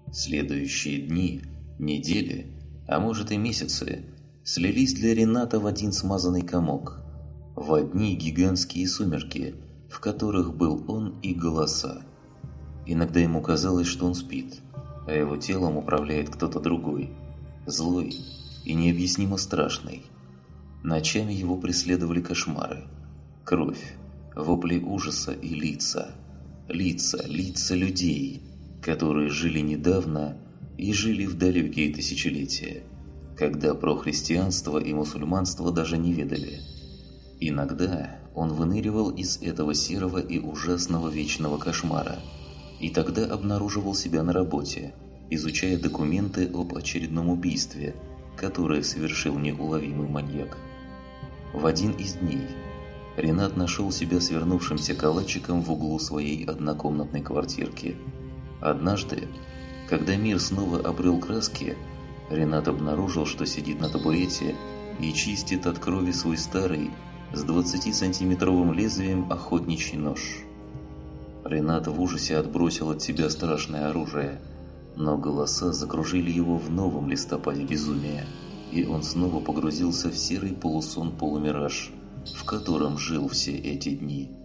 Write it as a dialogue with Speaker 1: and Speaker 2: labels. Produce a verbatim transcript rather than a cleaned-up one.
Speaker 1: Следующие дни, недели, а может и месяцы, слились для Рената в один смазанный комок, в одни гигантские сумерки, в которых был он и голоса. Иногда ему казалось, что он спит, а его телом управляет кто-то другой, злой и необъяснимо страшный. Ночами его преследовали кошмары, кровь, вопли ужаса и лица, лица, лица людей, которые жили недавно и жили в далекие тысячелетия, когда про христианство и мусульманство даже не ведали. Иногда он выныривал из этого серого и ужасного вечного кошмара, и тогда обнаруживал себя на работе, изучая документы об очередном убийстве, которое совершил неуловимый маньяк. В один из дней Ренат нашел себя свернувшимся калачиком в углу своей однокомнатной квартирки. Однажды, когда мир снова обрел краски, Ренат обнаружил, что сидит на табурете и чистит от крови свой старый, с двадцатисантиметровым лезвием охотничий нож. Ренат в ужасе отбросил от себя страшное оружие, но голоса закружили его в новом листопаде безумия, и он снова погрузился в серый полусон-полумираж, в котором жил все эти дни.